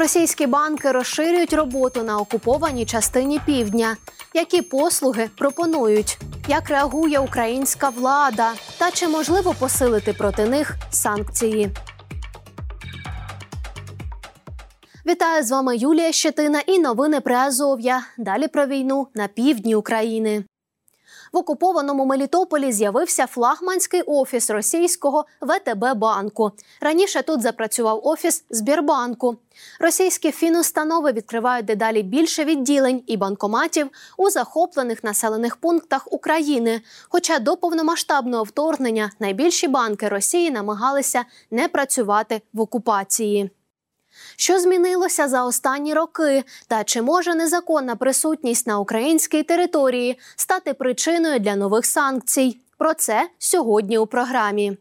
Російські банки розширюють роботу на окупованій частині півдня. Які послуги пропонують? Як реагує українська влада? Та чи можливо посилити проти них санкції? Вітаю, з вами Юлія Щетина і новини Приазов'я. Далі про війну на півдні України. В окупованому Мелітополі з'явився флагманський офіс російського ВТБ-банку. Раніше тут запрацював офіс Сбербанку. Російські фінустанови відкривають дедалі більше відділень і банкоматів у захоплених населених пунктах України. Хоча до повномасштабного вторгнення найбільші банки Росії намагалися не працювати в окупації. Що змінилося за останні роки? Та чи може незаконна присутність на українській території стати причиною для нових санкцій? Про це сьогодні у програмі.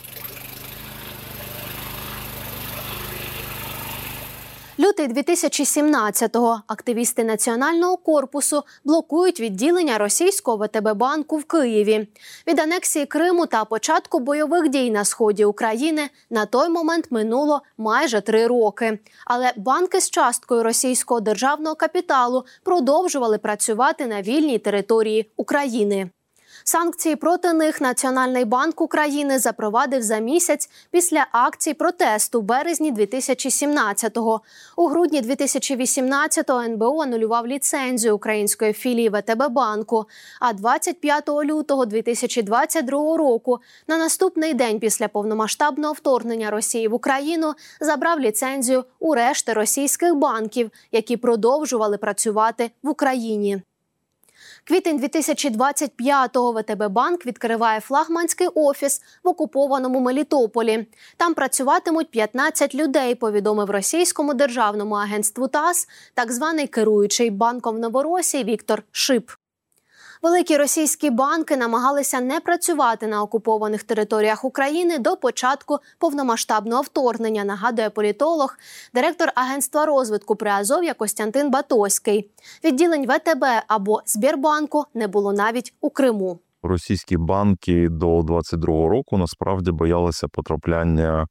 Лютий 2017-го. Активісти Національного корпусу блокують відділення російського ВТБ-банку в Києві. Від анексії Криму та початку бойових дій на сході України на той момент минуло майже 3 роки. Але банки з часткою російського державного капіталу продовжували працювати на вільній території України. Санкції проти них Національний банк України запровадив за місяць після акцій протесту в березні 2017-го. У грудні 2018-го НБУ анулював ліцензію української філії ВТБ-банку, а 25 лютого 2022 року, на наступний день після повномасштабного вторгнення Росії в Україну, забрав ліцензію у решти російських банків, які продовжували працювати в Україні. Квітень 2025-го ВТБ-банк відкриває флагманський офіс в окупованому Мелітополі. Там працюватимуть 15 людей, повідомив російському державному агентству ТАСС так званий керуючий банком в Новоросії Віктор Шип. Великі російські банки намагалися не працювати на окупованих територіях України до початку повномасштабного вторгнення, нагадує політолог, директор агентства розвитку Приазов'я Костянтин Батоський. Відділень ВТБ або Сбербанку не було навіть у Криму. Російські банки до 22-го року насправді боялися потрапляння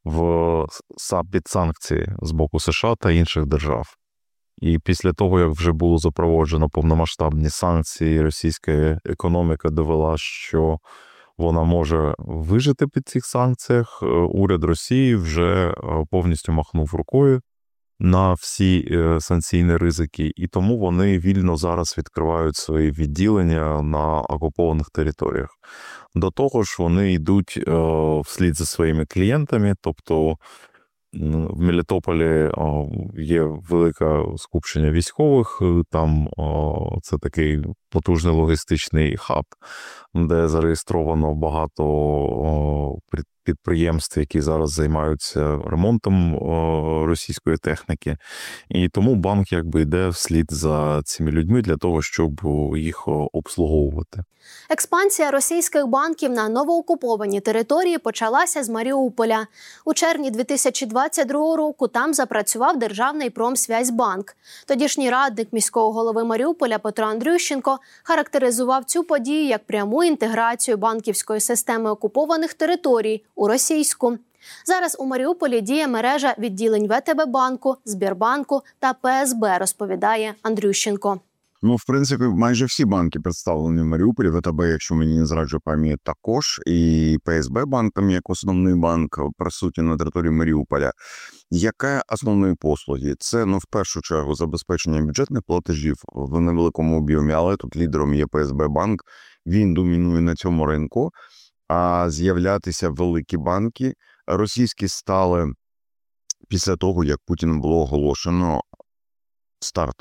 під санкції з боку США та інших держав. І після того, як вже було запроваджено повномасштабні санкції, російська економіка довела, що вона може вижити під цих санкціях, уряд Росії вже повністю махнув рукою на всі санкційні ризики, і тому вони вільно зараз відкривають свої відділення на окупованих територіях. До того ж, вони йдуть вслід за своїми клієнтами, тобто в Мелітополі є велике скупчення військових, там це такий потужний логістичний хаб, де зареєстровано багато підприємств, які зараз займаються ремонтом російської техніки. І тому банк йде вслід за цими людьми для того, щоб їх обслуговувати. Експансія російських банків на новоокуповані території почалася з Маріуполя. У червні 2022 року там запрацював державний Промсвязьбанк. Тодішній радник міського голови Маріуполя Петро Андрющенко характеризував цю подію як пряму інтеграцію банківської системи окупованих територій у російську. Зараз у Маріуполі діє мережа відділень ВТБ-банку, Сбербанку та ПСБ, розповідає Андрющенко. В принципі, майже всі банки представлені в Маріуполі. ВТБ, якщо мені не зраджує пам'ять, також. І ПСБ банк, там як основний банк, присутній на території Маріуполя. Яке основної послуги? Це, в першу чергу, забезпечення бюджетних платежів в невеликому об'ємі, але тут лідером є ПСБ банк. Він домінує на цьому ринку. А з'являтися великі банки російські стали після того, як Путіним було оголошено старт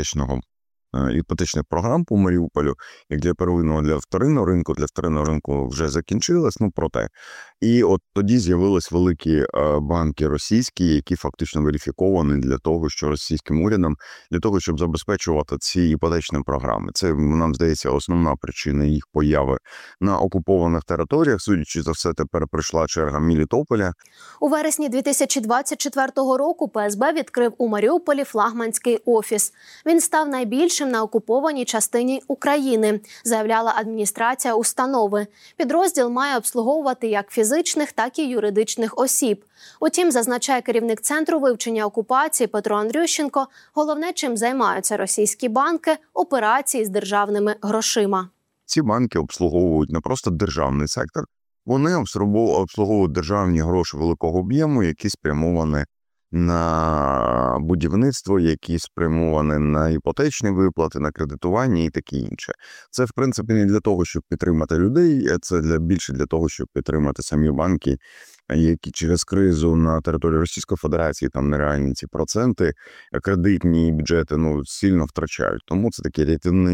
іпотечних програм по Маріуполю, як для первинного, для вторинного ринку. Для вторинного ринку вже закінчилось, проте. І от тоді з'явились великі банки російські, які фактично верифіковані для того, що російським урядом, для того, щоб забезпечувати ці іпотечні програми. Це, нам здається, основна причина їх появи на окупованих територіях. Судячи за все, тепер прийшла черга Мелітополя. У вересні 2024 року ПСБ відкрив у Маріуполі флагманський офіс. Він став найбільшим діючим на окупованій частині України, заявляла адміністрація установи. Підрозділ має обслуговувати як фізичних, так і юридичних осіб. Утім, зазначає керівник Центру вивчення окупації Петро Андрющенко, головне, чим займаються російські банки – операції з державними грошима. Ці банки обслуговують не просто державний сектор, вони обслуговують державні гроші великого об'єму, які спрямовані на будівництво, які спрямовані на іпотечні виплати, на кредитування і таке інше. Це, в принципі, не для того, щоб підтримати людей, це більше для того, щоб підтримати самі банки, які через кризу на території Російської Федерації, там нереальні ці проценти, кредитні бюджети сильно втрачають. Тому це такий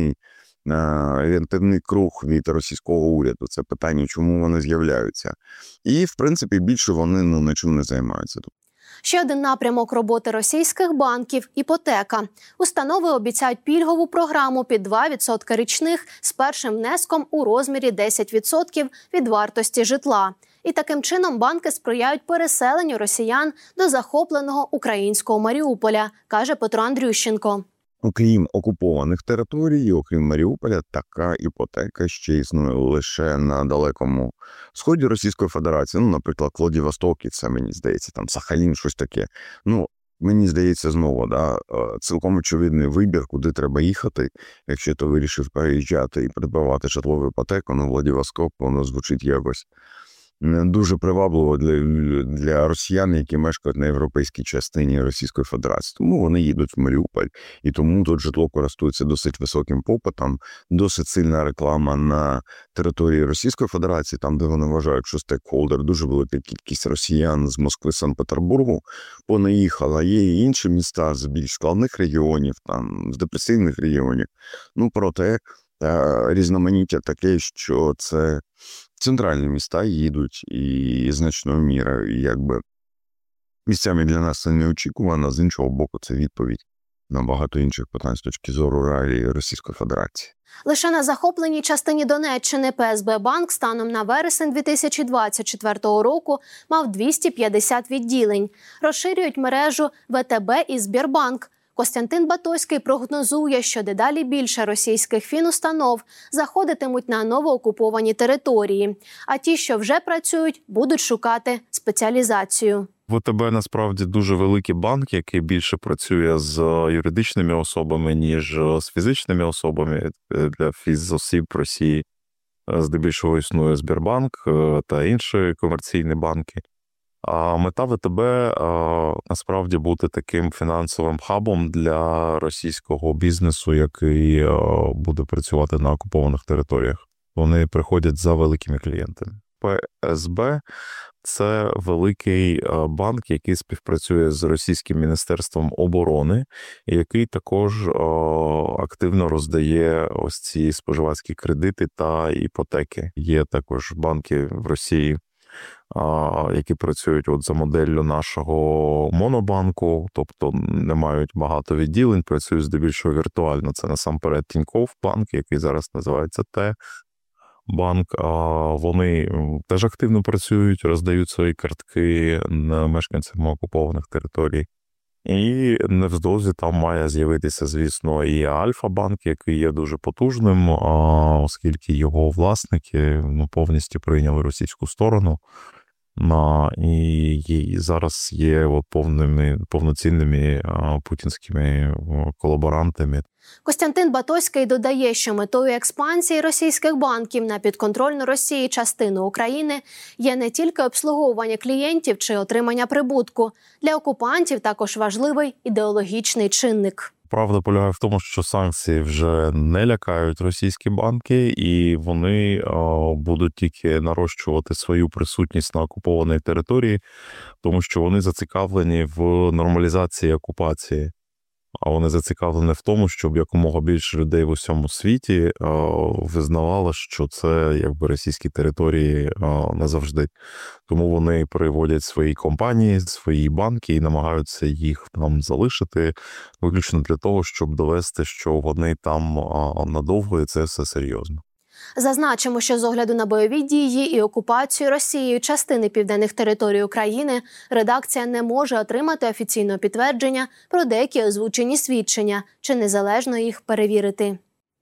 рятівний круг від російського уряду. Це питання, чому вони з'являються. І, в принципі, більше вони нічим не займаються. Ще один напрямок роботи російських банків – іпотека. Установи обіцяють пільгову програму під 2% річних з першим внеском у розмірі 10% від вартості житла. І таким чином банки сприяють переселенню росіян до захопленого українського Маріуполя, каже Петро Андрющенко. Окрім окупованих територій, окрім Маріуполя, така іпотека ще існує лише на далекому сході Російської Федерації. Наприклад, Владивосток, і це, мені здається, там Сахалін, щось таке. Мені здається, знову, цілком очевидний вибір, куди треба їхати. Якщо ти вирішив переїжджати і придбавати житлову іпотеку, Владивосток, воно звучить якось дуже привабливо для росіян, які мешкають на європейській частині Російської Федерації. Тому вони їдуть в Маріуполь. І тому тут житло користується досить високим попитом, досить сильна реклама на території Російської Федерації, там, де вони вважають, що стейкхолдер, дуже велика кількість росіян з Москви, Санкт-Петербургу понаїхала. Є і інші міста з більш складних регіонів, там, з депресивних регіонів. Проте різноманіття таке, що це центральні міста їдуть і значною мірою, місцями для нас це неочікувано, з іншого боку це відповідь на багато інших питань з точки зору реалії Російської Федерації. Лише на захопленій частині Донеччини ПСБ банк станом на вересень 2024 року мав 250 відділень. Розширюють мережу ВТБ і Сбербанк. Костянтин Батойський прогнозує, що дедалі більше російських фінустанов заходитимуть на новоокуповані території, а ті, що вже працюють, будуть шукати спеціалізацію. ВТБ насправді дуже великий банк, який більше працює з юридичними особами, ніж з фізичними особами. Для фізосіб в Росії здебільшого існує Сбербанк та інші комерційні банки. А мета ВТБ насправді бути таким фінансовим хабом для російського бізнесу, який буде працювати на окупованих територіях. Вони приходять за великими клієнтами. ПСБ – це великий банк, який співпрацює з Російським міністерством оборони, який також активно роздає ось ці споживацькі кредити та іпотеки. Є також банки в Росії, які працюють за моделлю нашого монобанку, тобто не мають багато відділень, працюють здебільшого віртуально. Це насамперед Тинькофф банк, який зараз називається Т-банк. Вони теж активно працюють, роздають свої картки мешканцям окупованих територій. І невдовзі там має з'явитися, звісно, і Альфа-банк, який є дуже потужним, оскільки його власники повністю прийняли російську сторону. І зараз є повноцінними путінськими колаборантами. Костянтин Батойський додає, що метою експансії російських банків на підконтрольну Росії частину України є не тільки обслуговування клієнтів чи отримання прибутку. Для окупантів також важливий ідеологічний чинник. Правда полягає в тому, що санкції вже не лякають російські банки, і вони будуть тільки нарощувати свою присутність на окупованій території, тому що вони зацікавлені в нормалізації окупації. А вони зацікавлені в тому, щоб якомога більше людей в усьому світі визнавало, що це російські території назавжди. Тому вони переводять свої компанії, свої банки і намагаються їх там залишити виключно для того, щоб довести, що вони там надовго і це все серйозно. Зазначимо, що з огляду на бойові дії і окупацію Росією частини південних територій України редакція не може отримати офіційного підтвердження про деякі озвучені свідчення чи незалежно їх перевірити.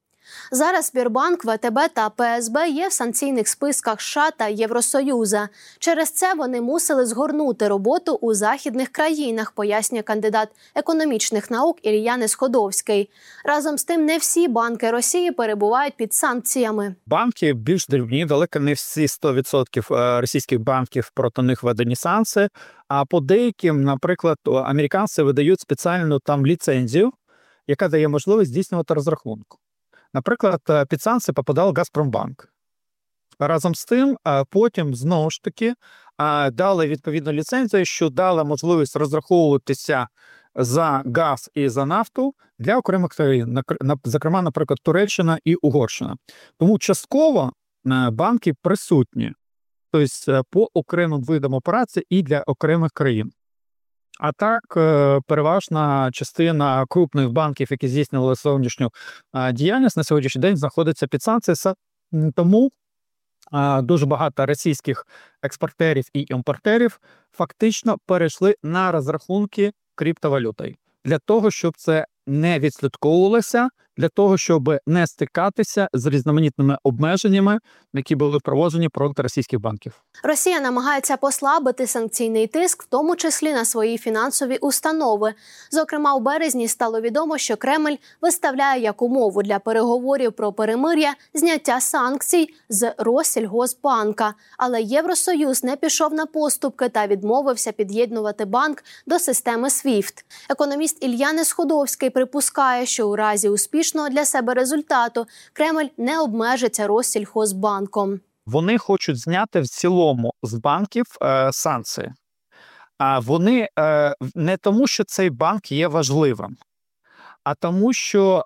Зараз Сбірбанк, ВТБ та ПСБ є в санкційних списках США та Євросоюза. Через це вони мусили згорнути роботу у західних країнах, пояснює кандидат економічних наук Ілля Несходовський. Разом з тим, не всі банки Росії перебувають під санкціями. Банки більш дрібні, далеко не всі 100% російських банків проти них введені санкції, а по деяким, наприклад, американці видають спеціальну там ліцензію, яка дає можливість здійснювати розрахунку. Наприклад, під санкції попадав Газпромбанк. Разом з тим, потім, знову ж таки, дали відповідну ліцензію, що дала можливість розраховуватися за газ і за нафту для окремих країн, зокрема, наприклад, Туреччина і Угорщина. Тому частково банки присутні, тобто по окремим видам операцій і для окремих країн. А так, переважна частина крупних банків, які здійснювали зовнішню діяльність, на сьогоднішній день знаходиться під санкціями. Тому дуже багато російських експортерів і імпортерів фактично перейшли на розрахунки криптовалютою. Для того, щоб це не відслідковувалося, для того, щоб не стикатися з різноманітними обмеженнями, які були впроваджені проти російських банків. Росія намагається послабити санкційний тиск, в тому числі на свої фінансові установи. Зокрема, у березні стало відомо, що Кремль виставляє як умову для переговорів про перемир'я зняття санкцій з Россельхозбанка. Але Євросоюз не пішов на поступки та відмовився під'єднувати банк до системи SWIFT. Економіст Ілля Несходовський припускає, що у разі успішного для себе результату Кремль не обмежиться Россельхозбанком. Вони хочуть зняти в цілому з банків санкції. А вони не тому, що цей банк є важливим, а тому, що,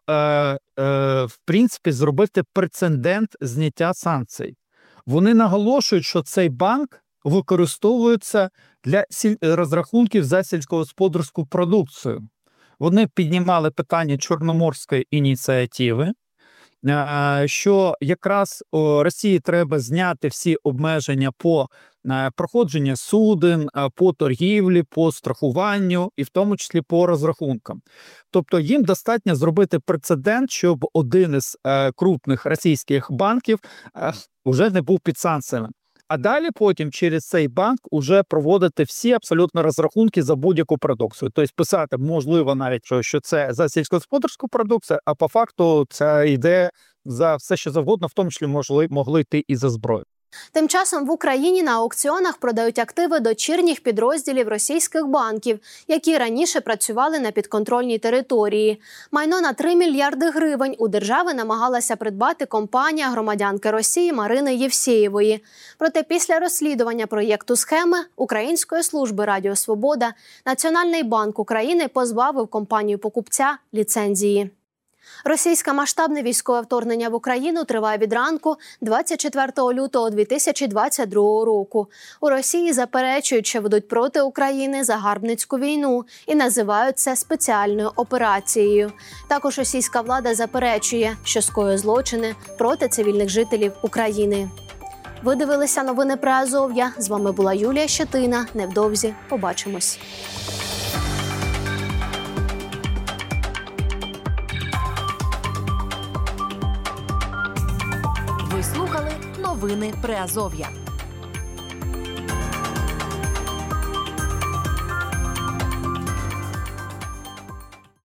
в принципі, зробити прецедент зняття санкцій. Вони наголошують, що цей банк використовується для розрахунків за сільськогосподарську продукцію. Вони піднімали питання Чорноморської ініціативи, що якраз Росії треба зняти всі обмеження по проходженню суден, по торгівлі, по страхуванню і в тому числі по розрахункам. Тобто їм достатньо зробити прецедент, щоб один із крупних російських банків вже не був під санкціями. А далі потім через цей банк уже проводити всі абсолютно розрахунки за будь-яку продукцію. Тобто писати, можливо, навіть, що це за сільськогосподарську продукцію, а по факту це йде за все, що завгодно, в тому числі могли йти і за зброю. Тим часом в Україні на аукціонах продають активи дочірніх підрозділів російських банків, які раніше працювали на підконтрольній території. Майно на 3 мільярди гривень у держави намагалася придбати компанія громадянки Росії Марини Євсєєвої. Проте після розслідування проєкту схеми Української служби Радіо Свобода Національний банк України позбавив компанію-покупця ліцензії. Російське масштабне військове вторгнення в Україну триває від ранку 24 лютого 2022 року. У Росії заперечують, що ведуть проти України загарбницьку війну і називають це спеціальною операцією. Також російська влада заперечує, що скоює злочини проти цивільних жителів України. Ви дивилися новини про Азов'я. З вами була Юлія Щетина. Невдовзі побачимось. Ви слухали новини Приазов'я.